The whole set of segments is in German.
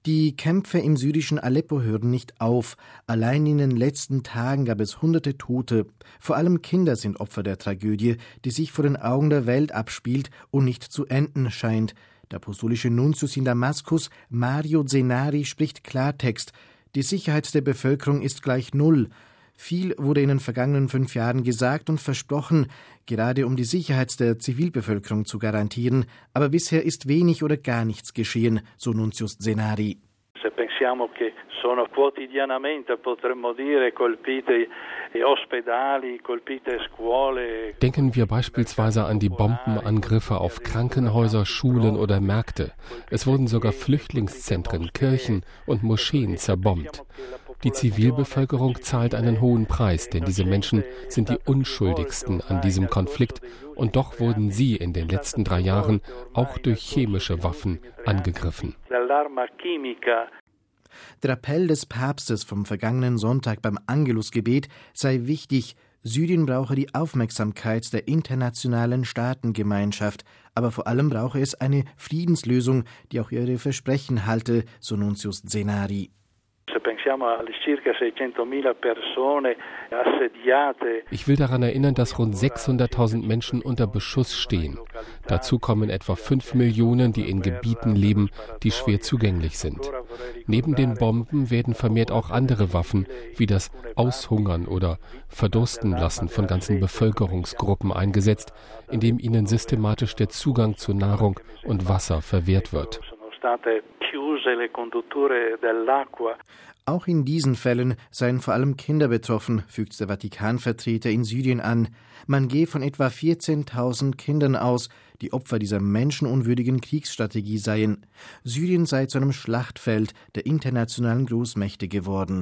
Die Kämpfe im syrischen Aleppo hören nicht auf. Allein in den letzten Tagen gab es hunderte Tote. Vor allem Kinder sind Opfer der Tragödie, die sich vor den Augen der Welt abspielt und nicht zu enden scheint. Der apostolische Nuntius in Damaskus, Mario Zenari, spricht Klartext. Die Sicherheit der Bevölkerung ist gleich null. Viel wurde in den vergangenen 5 Jahren gesagt und versprochen, gerade um die Sicherheit der Zivilbevölkerung zu garantieren. Aber bisher ist wenig oder gar nichts geschehen, so Nuntius Zenari. Se pensiamo che sono quotidianamente, potremmo dire, colpite ospedali, colpite scuole. Denken wir beispielsweise an die Bombenangriffe auf Krankenhäuser, Schulen oder Märkte. Es wurden sogar Flüchtlingszentren, Kirchen und Moscheen zerbombt. Die Zivilbevölkerung zahlt einen hohen Preis, denn diese Menschen sind die Unschuldigsten an diesem Konflikt und doch wurden sie in den letzten 3 Jahren auch durch chemische Waffen angegriffen. Der Appell des Papstes vom vergangenen Sonntag beim Angelusgebet sei wichtig. Syrien brauche die Aufmerksamkeit der internationalen Staatengemeinschaft, aber vor allem brauche es eine Friedenslösung, die auch ihre Versprechen halte, so Nuntius Zenari. Ich will daran erinnern, dass rund 600.000 Menschen unter Beschuss stehen. Dazu kommen etwa 5 Millionen, die in Gebieten leben, die schwer zugänglich sind. Neben den Bomben werden vermehrt auch andere Waffen, wie das Aushungern oder Verdursten lassen von ganzen Bevölkerungsgruppen eingesetzt, indem ihnen systematisch der Zugang zu Nahrung und Wasser verwehrt wird. Auch in diesen Fällen seien vor allem Kinder betroffen, fügt der Vatikanvertreter in Syrien an. Man gehe von etwa 14.000 Kindern aus, die Opfer dieser menschenunwürdigen Kriegsstrategie seien. Syrien sei zu einem Schlachtfeld der internationalen Großmächte geworden.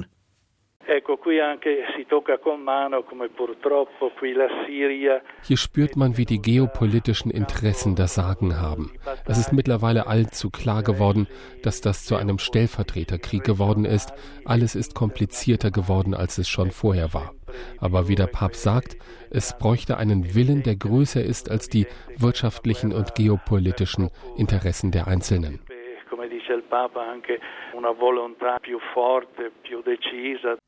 Hier spürt man, wie die geopolitischen Interessen das Sagen haben. Es ist mittlerweile allzu klar geworden, dass das zu einem Stellvertreterkrieg geworden ist. Alles ist komplizierter geworden, als es schon vorher war. Aber wie der Papst sagt, es bräuchte einen Willen, der größer ist als die wirtschaftlichen und geopolitischen Interessen der Einzelnen.